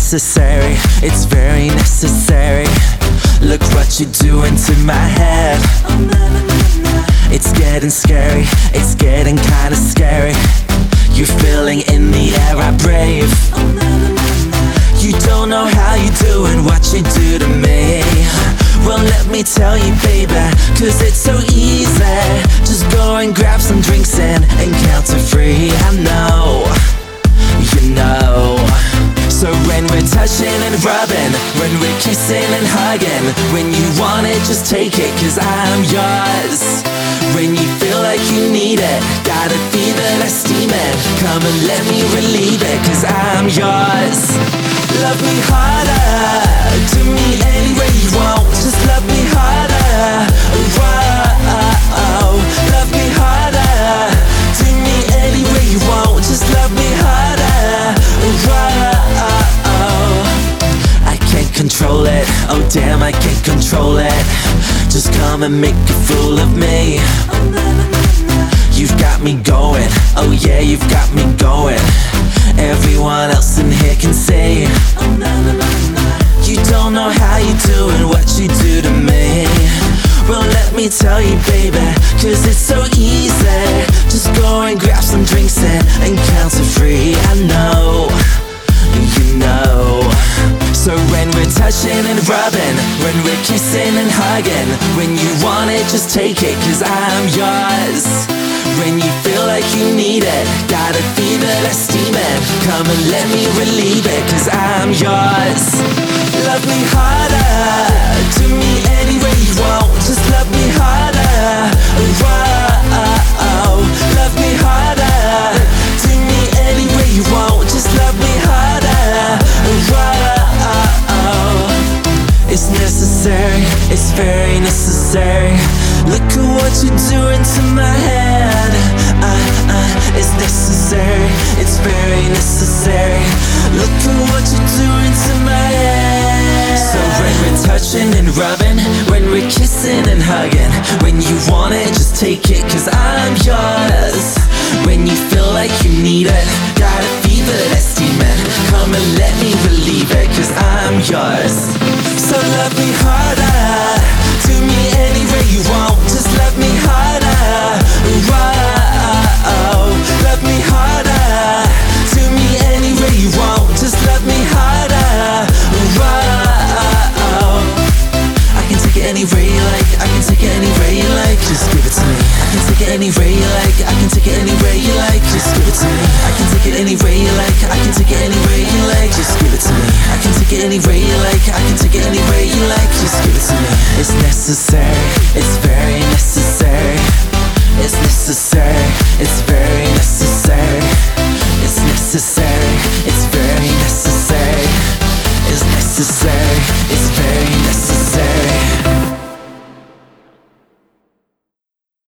necessary, it's very necessary. Look what you're doing to my head. It's getting scary, it's getting kinda scary. You're feeling in the air I breathe. You don't know how you're doing what you do to me. Well, let me tell you, baby, cause it's so easy. Just go and grab some drinks and count to 3. I know, you know. So when we're touching and rubbing, when we're kissing and hugging, when you want it, just take it, cause I'm yours. When you feel like you need it, got a fever that's steaming, come and let me relieve it, cause I'm yours. Love me harder, do me any way you want, just love me harder. Whoa, love me harder, do me any way you want, just love me harder. Whoa, I can't control it, oh damn I can't control it. Just come and make a fool of me. You've got me going, oh yeah, you've got me going. Everyone else in here can see. You don't know how you do and what you do to me. Well, let me tell you, baby, cause it's so easy. Just go and grab some drinks and count to 3. I know, you know. So when we're touching and rubbing, when we're kissing and hugging, when you want it, just take it, cause I'm yours. When you feel like you need it, got a fever that's steaming, come and let me relieve it, cause I'm yours. Love me harder, do me any way you want, just love me harder. Whoa, love me harder, do me any way you want, just love me harder. Whoa, it's necessary, it's very necessary. Look at what you're doing to my head. It's necessary, it's very necessary. Look at what you're doing to my head. So when we're touching and rubbing, when we're kissing and hugging, when you want it, just take it, cause I'm yours. When you feel like you need it, got a fever that's steaming, come and let me relieve it, cause I'm yours. So love me harder, do me any way you want, just love me harder. Whoa, love me harder, do me any way you want, just love me harder. Whoa, I can take it any way you like, I can take it any way you like, just give it to me. I can take it any way you like, I can take it any way you like, just give it to me. I can take it any way you like, I can take it any way you like, just give it to me. I can take it any way you like, I can take it any way you like, just give it to me. It's necessary, it's very necessary. It's necessary, it's very necessary. It's necessary, it's very necessary. It's necessary, it's very necessary.